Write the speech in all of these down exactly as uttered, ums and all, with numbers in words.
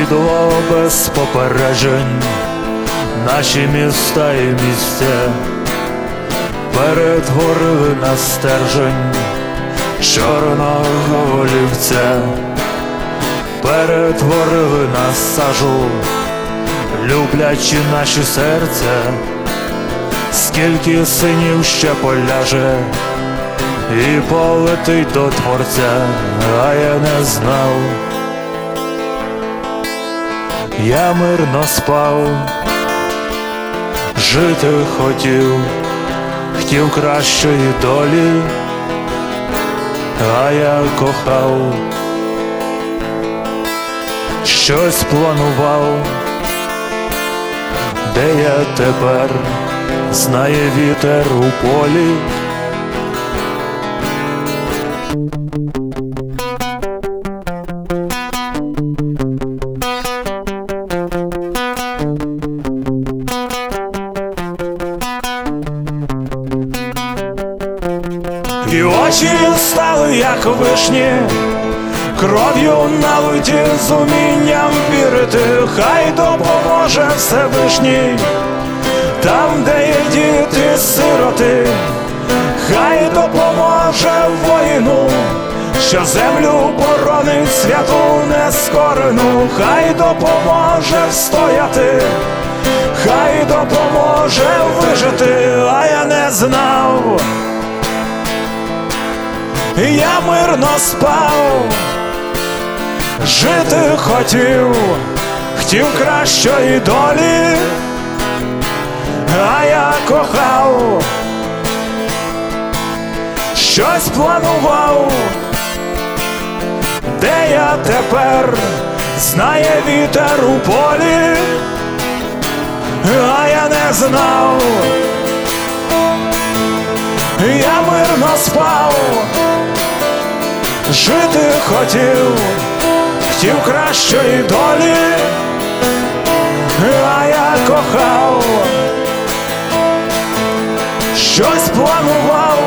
Підло без попереджень наші міста і місця, перетворили на стержень чорного олівця, перетворили на сажу, люблячи наші серця. Скільки синів ще поляже і полетить до Творця, а я не знав. Я мирно спав, жити хотів, хотів кращої долі, а я кохав, щось планував. Де я тепер, знає вітер у полі. І очі стали, як вишні, кров'ю налиті, з умінням вірити. Хай допоможе Всевишній там, де є діти сироти. Хай допоможе воїну, що землю боронить святу нескорену. Хай допоможе стояти, хай допоможе вижити, а я не знав. Я мирно спав, жити хотів, хотів кращої долі, а я кохав, щось планував. Де я тепер, знає вітер у полі, а я не знав. Я мирно спав, жити хотів, хотів кращої долі, а я кохав, щось планував.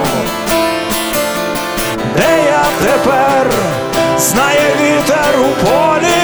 Де я тепер, знає вітер у полі,